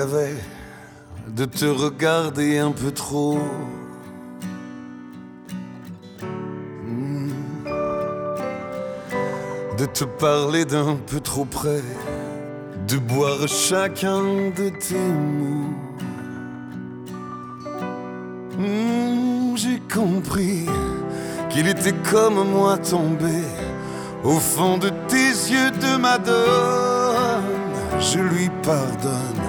J'avais de te regarder un peu trop. De te parler d'un peu trop près, de boire chacun de tes mots. J'ai compris qu'il était comme moi tombé au fond de tes yeux de madone. Je lui pardonne